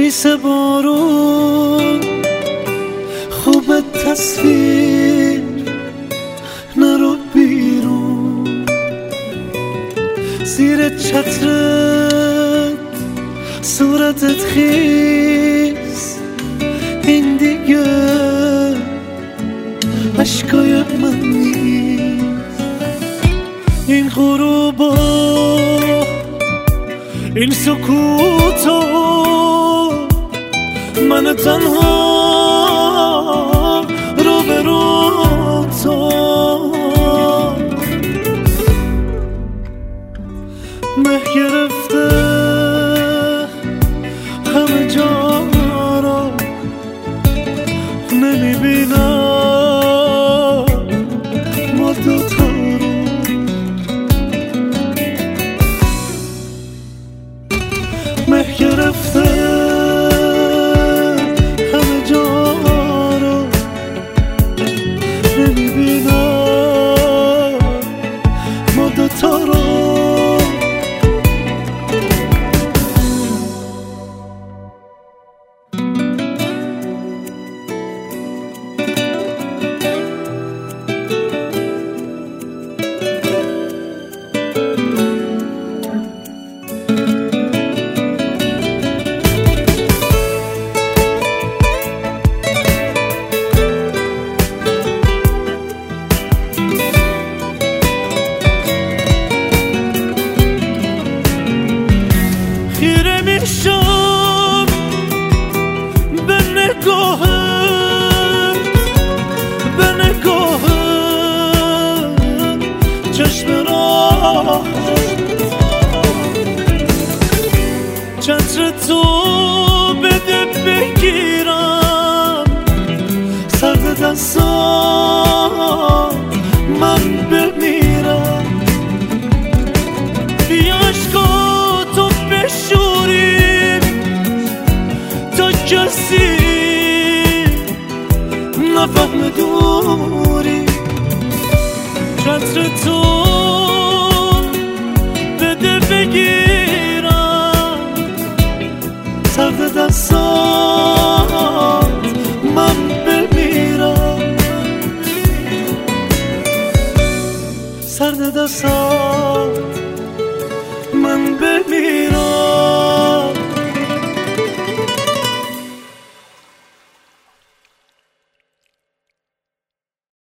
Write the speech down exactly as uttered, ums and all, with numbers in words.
خیس بارون خوب تصویر نرو بیرون، زیر چترت صورتت خیس، این دیگه عشقای من نیست. این غروبا این سکوتو من تنها رو به رو تو مه گرفته همه جا را، نمیبینم ما دوتا رو. مه گرفته همه جا را، نمیبینم ما دوتا رو. خیره میشم به نگاهت، به نگاهت، چشم راهت، چتر تو بده بگیرم، سرد دستان من بمیرم. بیا عشقاتو بشوریم تا کسی نفهم دوری، چتر تو بده بگیرم، سرد دستان من بمیرم، سرد دستان